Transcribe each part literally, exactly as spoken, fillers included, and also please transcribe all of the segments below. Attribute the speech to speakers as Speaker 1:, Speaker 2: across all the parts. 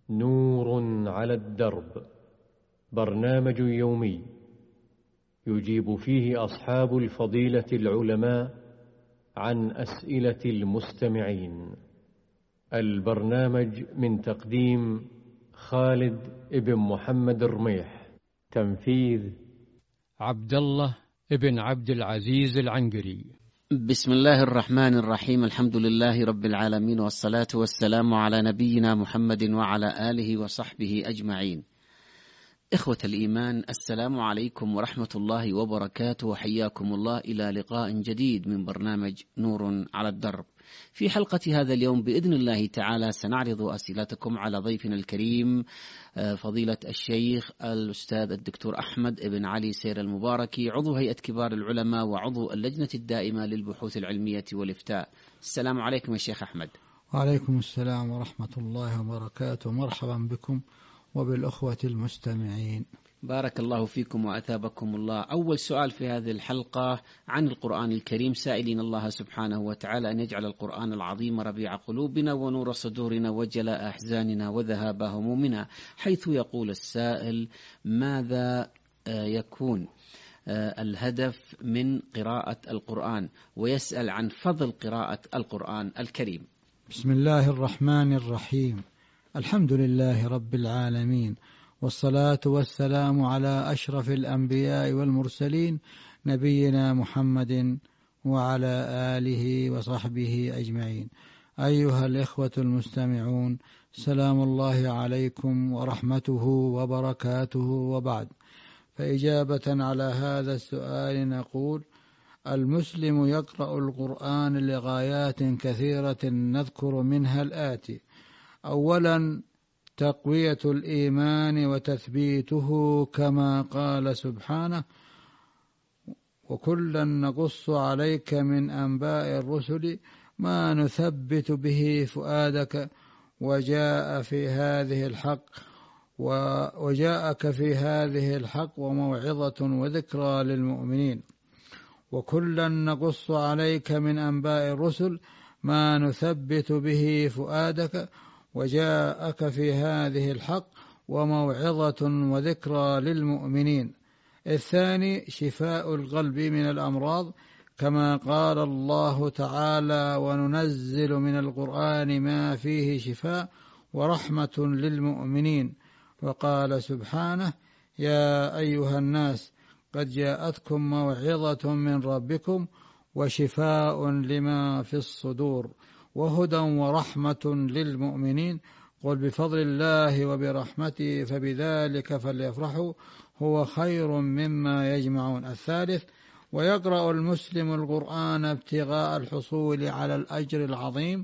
Speaker 1: نور على الدرب، برنامج يومي يجيب فيه أصحاب الفضيلة العلماء عن أسئلة المستمعين. البرنامج من تقديم خالد ابن محمد الرميح، تنفيذ
Speaker 2: عبد الله ابن عبد العزيز العنقري.
Speaker 3: بسم الله الرحمن الرحيم. الحمد لله رب العالمين، والصلاة والسلام على نبينا محمد وعلى آله وصحبه أجمعين. إخوة الإيمان، السلام عليكم ورحمة الله وبركاته، وحياكم الله إلى لقاء جديد من برنامج نور على الدرب. في حلقة هذا اليوم بإذن الله تعالى سنعرض أسئلتكم على ضيفنا الكريم فضيلة الشيخ الأستاذ الدكتور أحمد ابن علي سير المباركي، عضو هيئة كبار العلماء وعضو اللجنة الدائمة للبحوث العلمية والإفتاء. السلام عليكم يا شيخ أحمد.
Speaker 4: وعليكم السلام ورحمة الله وبركاته، مرحبا بكم وبالأخوة المستمعين.
Speaker 3: بارك الله فيكم وأثابكم الله. أول سؤال في هذه الحلقة عن القرآن الكريم، سائلين الله سبحانه وتعالى أن يجعل القرآن العظيم ربيع قلوبنا ونور صدورنا وجلاء أحزاننا وذهاب همومنا، حيث يقول السائل: ماذا يكون الهدف من قراءة القرآن؟ ويسأل عن فضل قراءة القرآن الكريم.
Speaker 4: بسم الله الرحمن الرحيم، الحمد لله رب العالمين، والصلاة والسلام على أشرف الأنبياء والمرسلين، نبينا محمد وعلى آله وصحبه أجمعين. أيها الإخوة المستمعون، سلام الله عليكم ورحمته وبركاته، وبعد. فإجابة على هذا السؤال نقول: المسلم يقرأ القرآن لغايات كثيرة، نذكر منها الآتي: أولا، تقوية الإيمان وتثبيته، كما قال سبحانه: وكلا نقص عليك من أنباء الرسل ما نثبت به فؤادك وجاء في هذه الحق وجاءك في هذه الحق وموعظة وذكرى للمؤمنين. وكلا نقص عليك من أنباء الرسل ما نثبت به فؤادك وجاءك في هذه الحق وموعظة وذكرى للمؤمنين. الثاني، شفاء القلب من الأمراض، كما قال الله تعالى: وننزل من القرآن ما فيه شفاء ورحمة للمؤمنين. وقال سبحانه: يا أيها الناس قد جاءتكم موعظة من ربكم وشفاء لما في الصدور وهدى ورحمة للمؤمنين. قل بفضل الله وبرحمته فبذلك فليفرحوا هو خير مما يجمعون. الثالث، ويقرأ المسلم القرآن ابتغاء الحصول على الأجر العظيم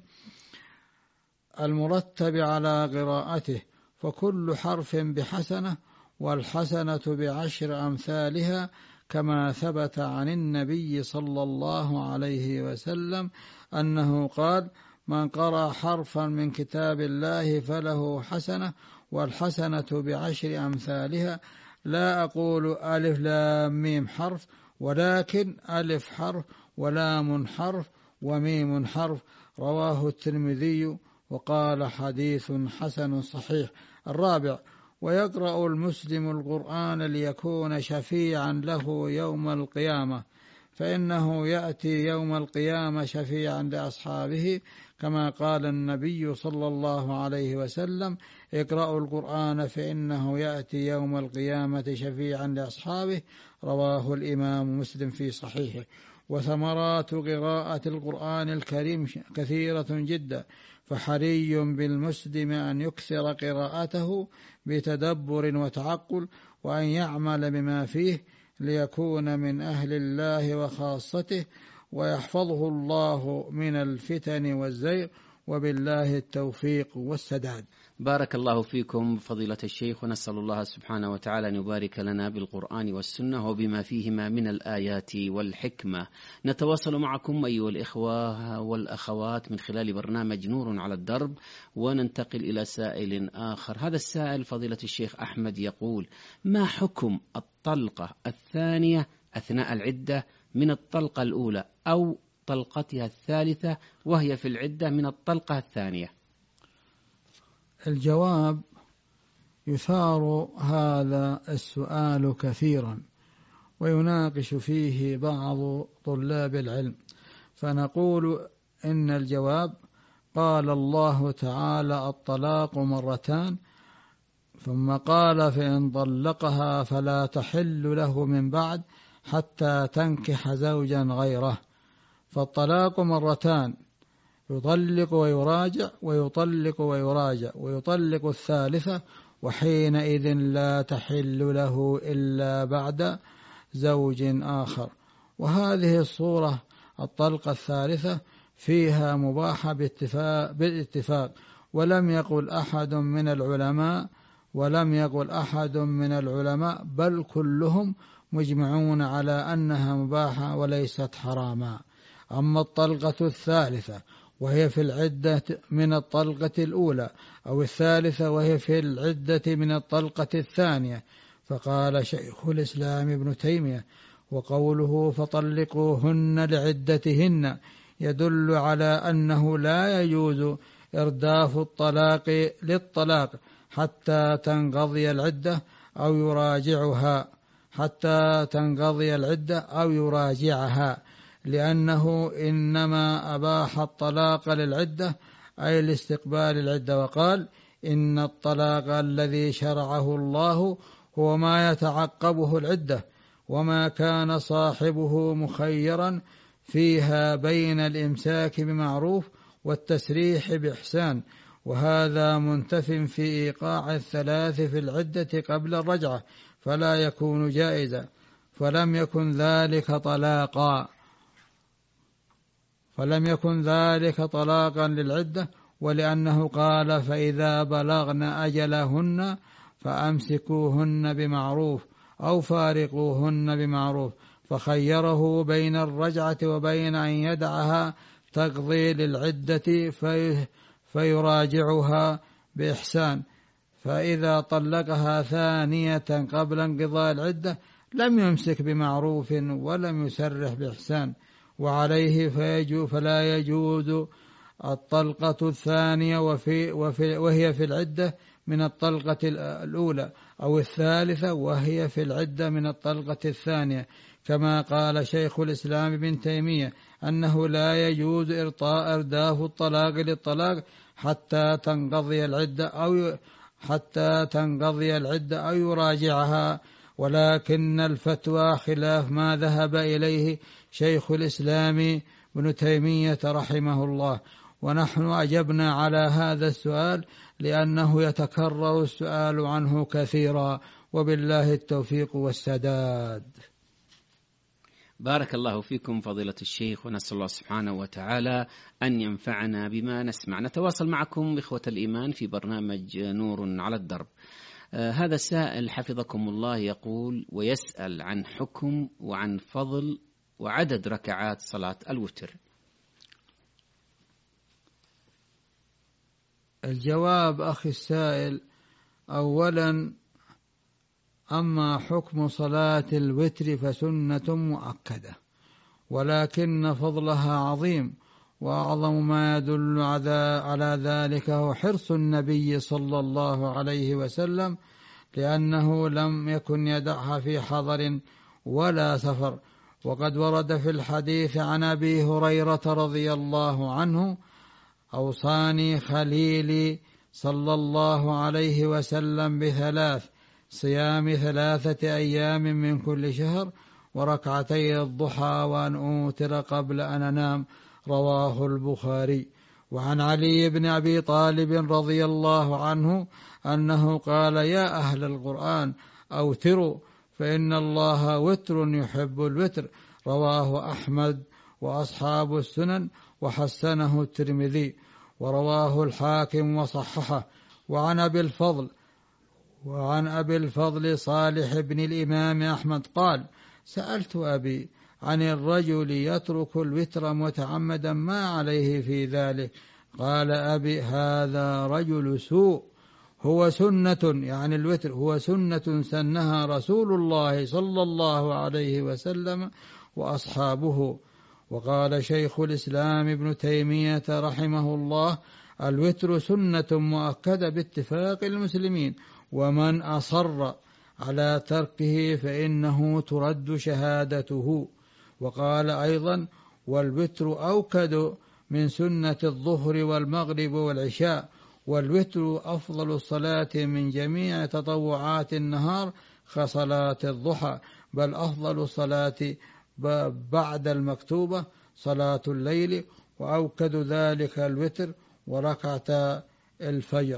Speaker 4: المرتب على قراءته، فكل حرف بحسنة، والحسنة بعشر أمثالها، كما ثبت عن النبي صلى الله عليه وسلم أنه قال: من قرأ حرفا من كتاب الله فله حسنة، والحسنة بعشر أمثالها. لا أقول ألف لام ميم حرف، ولكن ألف حرف ولام حرف وميم حرف. رواه الترمذي وقال: حديث حسن صحيح. الرابع، ويقرأ المسلم القرآن ليكون شفيعا له يوم القيامة، فإنه يأتي يوم القيامة شفيعا لأصحابه، كما قال النبي صلى الله عليه وسلم: اقرأوا القرآن فإنه يأتي يوم القيامة شفيعا لأصحابه. رواه الإمام مسلم في صحيحه. وثمرات قراءة القرآن الكريم كثيرة جدا، فحري بالمسلم أن يكثر قراءته بتدبر وتعقل، وأن يعمل بما فيه ليكون من أهل الله وخاصته، ويحفظه الله من الفتن والزيغ، وبالله التوفيق والسداد.
Speaker 3: بارك الله فيكم فضيلة الشيخ، ونسأل الله سبحانه وتعالى أن يبارك لنا بالقرآن والسنة وبما فيهما من الآيات والحكمة. نتواصل معكم أيها الإخوة والأخوات من خلال برنامج نور على الدرب، وننتقل إلى سائل آخر. هذا السائل فضيلة الشيخ أحمد يقول: ما حكم الطلقة الثانية أثناء العدة من الطلقة الأولى، أو طلقتها الثالثة وهي في العدة من الطلقة الثانية؟
Speaker 4: الجواب: يثار هذا السؤال كثيرا ويناقش فيه بعض طلاب العلم، فنقول إن الجواب: قال الله تعالى: الطلاق مرتان، ثم قال: فإن طلقها فلا تحل له من بعد حتى تنكح زوجا غيره. فالطلاق مرتان، يطلق ويراجع ويطلق ويراجع ويطلق الثالثة، وحينئذ لا تحل له إلا بعد زوج آخر. وهذه الصورة الطلقة الثالثة فيها مباحة باتفاق, بالاتفاق ولم يقل أحد من العلماء ولم يقل أحد من العلماء بل كلهم مجمعون على أنها مباحة وليست حراما. أما الطلقة الثالثة وهي في العدة من الطلقة الأولى، أو الثالثة وهي في العدة من الطلقة الثانية، فقال شيخ الإسلام ابن تيمية: وقوله فطلقوهن لعدتهن يدل على أنه لا يجوز إرداف الطلاق للطلاق حتى تنقضي العدة أو يراجعها حتى تنقضي العدة أو يراجعها، لأنه إنما أباح الطلاق للعدة أي لاستقبال العدة، وقال: إن الطلاق الذي شرعه الله هو ما يتعقبه العدة، وما كان صاحبه مخيرا فيها بين الإمساك بمعروف والتسريح بإحسان، وهذا منتف في إيقاع الثلاث في العدة قبل الرجعة، فلا يكون جائزا، فلم يكن ذلك طلاقا فلم يكن ذلك طلاقا للعدة، ولأنه قال: فإذا بلغن أجلهن فأمسكوهن بمعروف أو فارقوهن بمعروف، فخيره بين الرجعة وبين أن يدعها تقضي للعدة في فيراجعها بإحسان. فإذا طلقها ثانية قبل انقضاء العدة لم يمسك بمعروف ولم يسرح بإحسان، وعليه فيجو فلا يجوز الطلقة الثانية وفي وفي وهي في العدة من الطلقة الأولى، أو الثالثة وهي في العدة من الطلقة الثانية، كما قال شيخ الإسلام ابن تيمية أنه لا يجوز إرطاء إرداف الطلاق للطلاق حتى تنقضي العدة أو حتى تنقضي العدة أو يراجعها، ولكن الفتوى خلاف ما ذهب إليه شيخ الإسلام ابن تيمية رحمه الله. ونحن أجبنا على هذا السؤال لأنه يتكرر السؤال عنه كثيرا، وبالله التوفيق والسداد.
Speaker 3: بارك الله فيكم فضيلة الشيخ، ونسأل الله سبحانه وتعالى أن ينفعنا بما نسمع. نتواصل معكم إخوة الإيمان في برنامج نور على الدرب. آه هذا السائل حفظكم الله يقول ويسأل عن حكم وعن فضل وعدد ركعات صلاة الوتر.
Speaker 4: الجواب أخي السائل: أولا، أما حكم صلاة الوتر فسنة مؤكدة، ولكن فضلها عظيم، وأعظم ما يدل على ذلك هو حرص النبي صلى الله عليه وسلم، لأنه لم يكن يدعها في حضر ولا سفر. وقد ورد في الحديث عن أبي هريرة رضي الله عنه: أوصاني خليلي صلى الله عليه وسلم بثلاث: صيام ثلاثة أيام من كل شهر، وركعتي الضحى، وأن أوتر قبل أن أنام. رواه البخاري. وعن علي بن أبي طالب رضي الله عنه أنه قال: يا أهل القرآن أوتروا، فإن الله وتر يحب الوتر. رواه أحمد وأصحاب السنن، وحسنه الترمذي، ورواه الحاكم وصححه. وعن أبي الفضل وعن أبي الفضل صالح بن الإمام أحمد قال: سألت أبي عن الرجل يترك الوتر متعمدا ما عليه في ذلك؟ قال أبي: هذا رجل سوء، هو سنة، يعني الوتر هو سنة سنها رسول الله صلى الله عليه وسلم وأصحابه. وقال شيخ الإسلام ابن تيمية رحمه الله: الوتر سنة مؤكدة باتفاق المسلمين، ومن أصر على تركه فإنه ترد شهادته. وقال أيضا: والوتر أوكد من سنة الظهر والمغرب والعشاء، والوتر أفضل الصلاة من جميع تطوعات النهار كصلاة الضحى، بل أفضل الصلاة بعد المكتوبة صلاة الليل، وأوكد ذلك الوتر وركعة الفجر.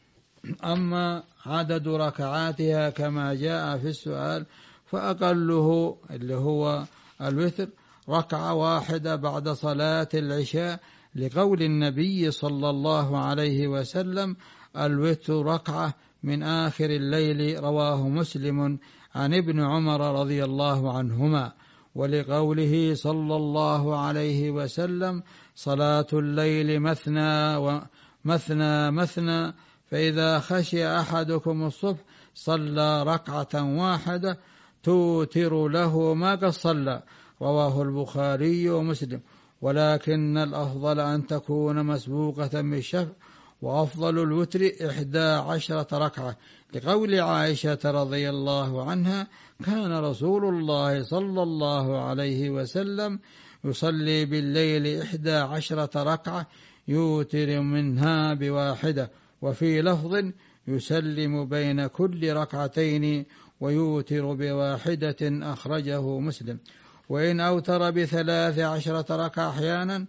Speaker 4: أما عدد ركعاتها كما جاء في السؤال فأقله اللي هو الوتر ركعة واحدة بعد صلاة العشاء، لقول النبي صلى الله عليه وسلم: الوتر ركعة من آخر الليل، رواه مسلم عن ابن عمر رضي الله عنهما. ولقوله صلى الله عليه وسلم: صلاة الليل مثنى ومثنى مثنى، فإذا خشي أحدكم الصبح صلى ركعة واحدة توتر له ما قد صلى، رواه البخاري ومسلم. ولكن الأفضل أن تكون مسبوقة بالشفع، وأفضل الوتر إحدى عشرة ركعة، لقول عائشة رضي الله عنها: كان رسول الله صلى الله عليه وسلم يصلي بالليل إحدى عشرة ركعة يوتر منها بواحدة، وفي لفظ: يسلم بين كل ركعتين ويوتر بواحدة، أخرجه مسلم. وإن أوتر بثلاث عشرة ركعة أحيانا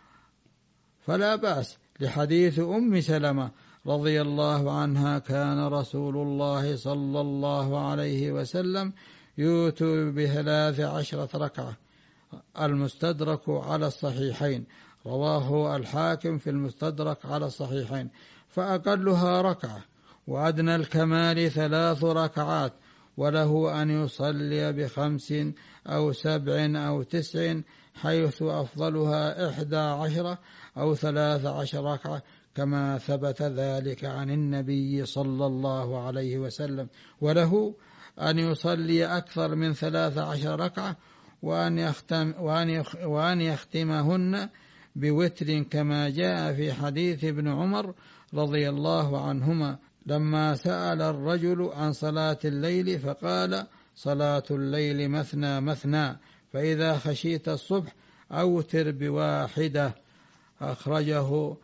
Speaker 4: فلا بأس، لحديث أم سلمة رضي الله عنها: كان رسول الله صلى الله عليه وسلم يوتر بثلاث عشرة ركعة. المستدرك على الصحيحين، رواه الحاكم في المستدرك على الصحيحين. فأقلها ركعة، وأدنى الكمال ثلاث ركعات، وله أن يصلي بخمس أو سبع أو تسع، حيث أفضلها إحدى عشرة أو ثلاث عشر ركعة، كما ثبت ذلك عن النبي صلى الله عليه وسلم. وله أن يصلي أكثر من ثلاث عشر ركعة، وأن يختم وأن يختمهن بوتر، كما جاء في حديث ابن عمر رضي الله عنهما لما سأل الرجل عن صلاة الليل فقال: صلاة الليل مثنى مثنى، فإذا خشيت الصبح أوتر بواحدة، أخرجه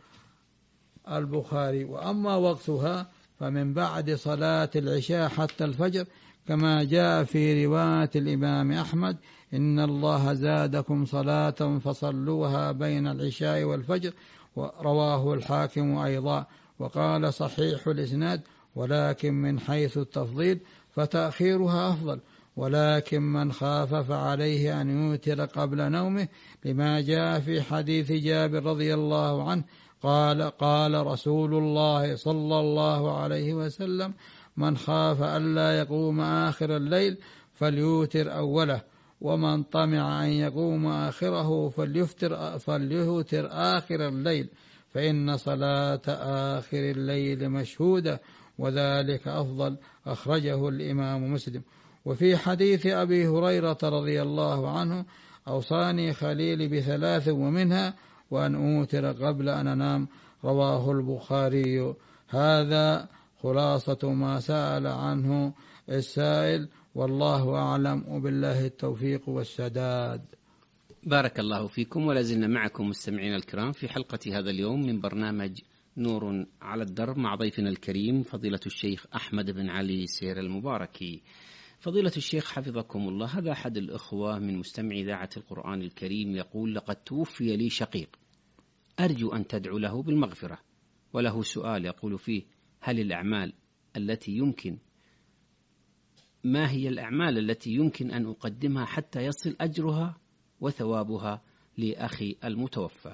Speaker 4: البخاري. وأما وقتها فمن بعد صلاة العشاء حتى الفجر، كما جاء في رواية الإمام أحمد: إن الله زادكم صلاة فصلوها بين العشاء والفجر، رواه الحاكم أيضا. وقال صحيح الإسناد: ولكن من حيث التفضيل فتأخيرها أفضل، ولكن من خاف فعليه أن يوتر قبل نومه، لما جاء في حديث جابر رضي الله عنه قال: قال رسول الله صلى الله عليه وسلم: من خاف ألا يقوم آخر الليل فليوتر أوله، ومن طمع أن يقوم آخره فليفتر فليوتر آخر الليل، فإن صلاة آخر الليل مشهودة، وذلك أفضل، أخرجه الإمام مسلم. وفي حديث أبي هريرة رضي الله عنه: أوصاني خليلي بثلاث ومنها وأن أوتر قبل أن أنام، رواه البخاري. هذا خلاصة ما سأل عنه السائل، والله أعلم، وبالله التوفيق والسداد.
Speaker 3: بارك الله فيكم، ولازلنا معكم مستمعين الكرام في حلقة هذا اليوم من برنامج نور على الدرب مع ضيفنا الكريم فضيلة الشيخ أحمد بن علي سير المباركي. فضيلة الشيخ حفظكم الله، هذا أحد الأخوة من مستمعي إذاعة القرآن الكريم يقول: لقد توفي لي شقيق، أرجو أن تدعو له بالمغفرة. وله سؤال يقول فيه: هل الأعمال التي يمكن ما هي الأعمال التي يمكن أن أقدمها حتى يصل أجرها وثوابها لأخي المتوفى؟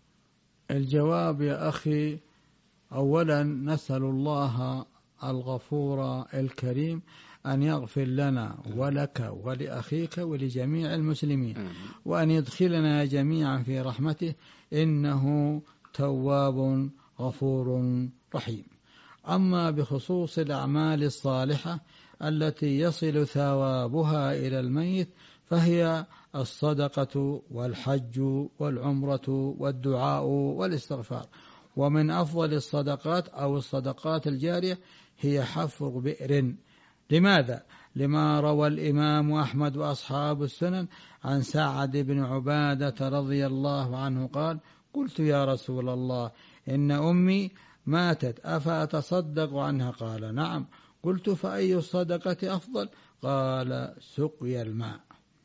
Speaker 4: الجواب يا أخي: أولا نسأل الله الغفور الكريم أن يغفر لنا ولك ولأخيك ولجميع المسلمين، وأن يدخلنا جميعا في رحمته، إنه تواب غفور رحيم. أما بخصوص الأعمال الصالحة التي يصل ثوابها إلى الميت، فهي الصدقة والحج والعمرة والدعاء والاستغفار. ومن أفضل الصدقات أو الصدقات الجارية هي حفر بئر. لماذا؟ لما روى الإمام أحمد وأصحاب السنن عن سعد بن عبادة رضي الله عنه قال: قلت يا رسول الله إن أمي ماتت أفأتصدق عنها؟ قال: نعم. قلت: فأي الصدقة أفضل؟ قال: سقي الماء.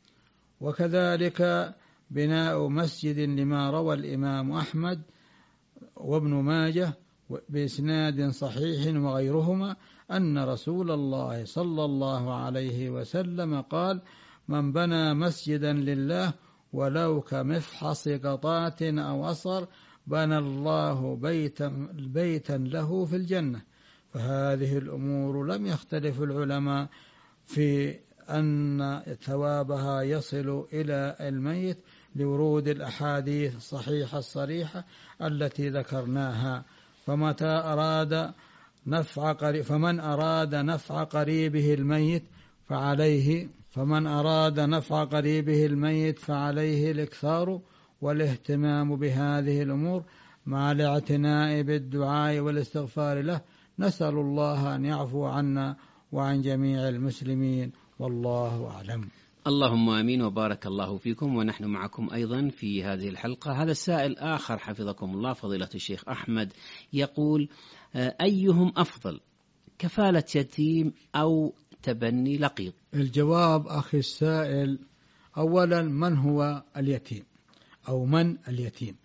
Speaker 4: وكذلك بناء مسجد لما روى الإمام أحمد وابن ماجه بإسناد صحيح وغيرهما أن رسول الله صلى الله عليه وسلم قال: من بنى مسجدا لله ولو كمفحص قطاة أو أصغر بنى الله بيتا, بيتا له في الجنة. فهذه الأمور لم يختلف العلماء في أن ثوابها يصل إلى الميت لورود الأحاديث الصحيحة الصريحة التي ذكرناها. فمتى أراد نفع قريب فمن أراد نفع قريبه الميت فعليه فمن أراد نفع قريبه الميت فعليه الإكثار والاهتمام بهذه الأمور مع الاعتناء بالدعاء والاستغفار له. نسأل الله أن يعفو عنا وعن جميع المسلمين، والله أعلم.
Speaker 3: اللهم آمين وبارك الله فيكم، ونحن معكم أيضا في هذه الحلقة. هذا السائل آخر حفظكم الله فضيلة الشيخ أحمد يقول: أيهم أفضل، كفالة يتيم أو تبني لقيط؟
Speaker 4: الجواب أخي السائل: أولا، من هو اليتيم أو من اليتيم؟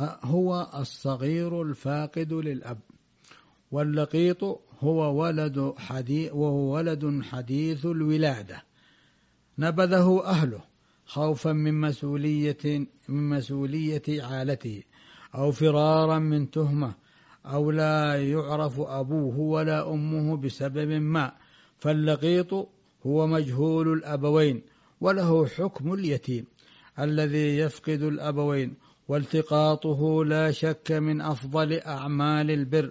Speaker 4: هو الصغير الفاقد للأب، واللقيط هو ولد حديث وهو ولد حديث الولادة نبذه أهله خوفا من مسؤولية من مسؤولية عالته أو فرارا من تهمة أو لا يعرف أبوه ولا أمه بسبب ما، فاللقيط هو مجهول الأبوين وله حكم اليتيم الذي يفقد الأبوين، والتقاطه لا شك من أفضل أعمال البر،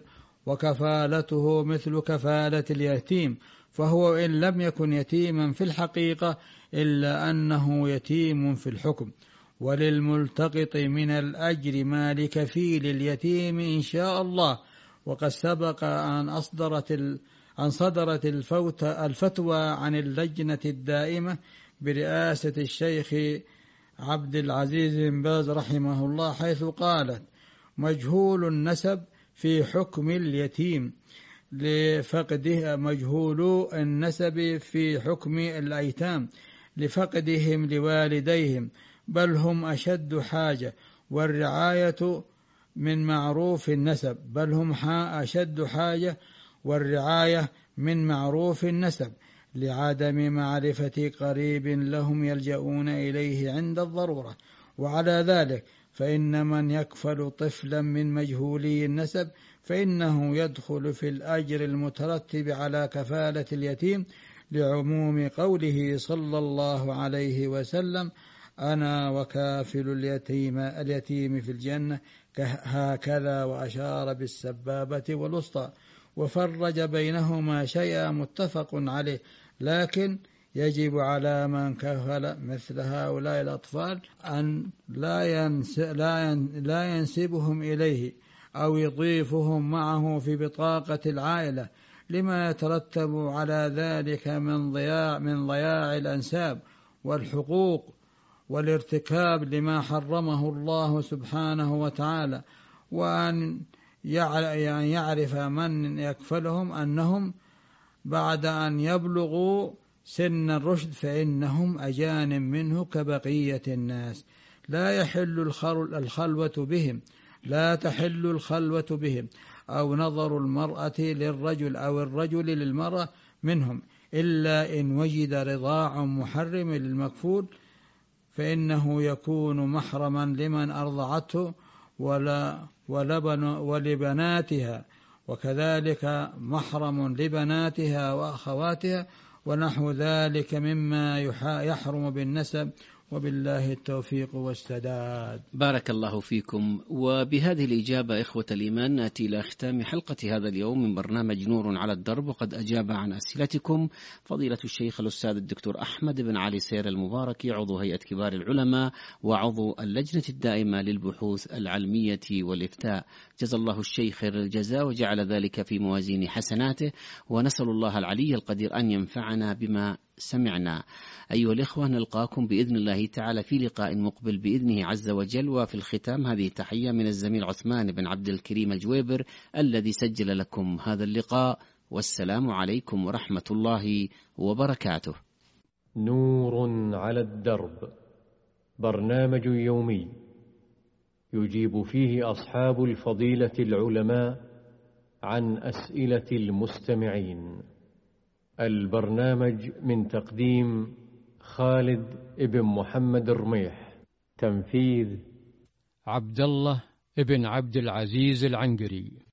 Speaker 4: وكفالته مثل كفالة اليتيم، فهو إن لم يكن يتيما في الحقيقة إلا أنه يتيم في الحكم. وللملتقط من الأجر ما لكفيل اليتيم إن شاء الله. وقد سبق أن أصدرت أن صدرت الفوت الفتوى عن اللجنة الدائمة برئاسة الشيخ عبد العزيز بن باز رحمه الله، حيث قالت: مجهول النسب في حكم اليتيم لفقده مجهول النسب في حكم الأيتام لفقدهم لوالديهم، بل هم أشد حاجة، والرعاية من معروف النسب بل هم أشد حاجة والرعاية من معروف النسب لعدم معرفة قريب لهم يلجؤون إليه عند الضرورة. وعلى ذلك فإن من يكفل طفلا من مجهولي النسب فإنه يدخل في الأجر المترتب على كفالة اليتيم لعموم قوله صلى الله عليه وسلم: أنا وكافل اليتيم اليتيم في الجنة هكذا، وأشار بالسبابة والوسطى، وفرج بينهما شيئا متفق عليه. لكن يجب على من كفل مثل هؤلاء الأطفال أن لا ينسبهم إليه أو يضيفهم معه في بطاقة العائلة، لما يترتب على ذلك من ضياع من ضياع الأنساب والحقوق والارتكاب لما حرمه الله سبحانه وتعالى. وأن يعرف من يكفلهم أنهم بعد أن يبلغوا سن الرشد فإنهم أجان منه كبقية الناس، لا يحل الخلوة بهم لا تحل الخلوة بهم أو نظر المرأة للرجل أو الرجل للمرأة منهم، إلا إن وجد رضاع محرم للمكفول، فإنه يكون محرما لمن أرضعته ولا ولبن ولبناتها، وكذلك محرم لبناتها وأخواتها ونحو ذلك مما يحرم بالنسب وبالله التوفيق والسداد.
Speaker 3: بارك الله فيكم. وبهذه الإجابة إخوة الإيمان نأتي إلى ختام حلقة هذا اليوم من برنامج نور على الدرب، وقد أجاب عن أسئلتكم فضيلة الشيخ الأستاذ الدكتور أحمد بن علي سير المباركي، عضو هيئة كبار العلماء وعضو اللجنة الدائمة للبحوث العلمية والإفتاء. جزا الله الشيخ خير الجزاء وجعل ذلك في موازين حسناته، ونسأل الله العلي القدير أن ينفعنا بما سمعنا. أيها الإخوة، نلقاكم بإذن الله تعالى في لقاء مقبل بإذنه عز وجل. وفي الختام هذه تحية من الزميل عثمان بن عبد الكريم الجويبر الذي سجل لكم هذا اللقاء، والسلام عليكم ورحمة الله وبركاته.
Speaker 1: نور على الدرب، برنامج يومي يجيب فيه أصحاب الفضيلة العلماء عن أسئلة المستمعين. البرنامج من تقديم خالد ابن محمد الرميح، تنفيذ
Speaker 2: عبد الله ابن عبد العزيز العنقري.